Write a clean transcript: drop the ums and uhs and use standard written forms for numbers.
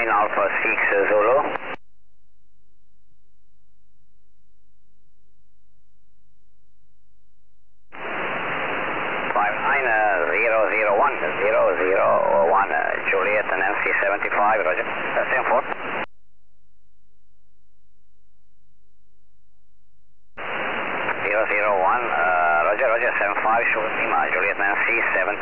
Alpha 6 Zulu. 001 Juliet and NC 75, roger. Same 4. 001, roger, 75, short Lima, Juliet and NC 75.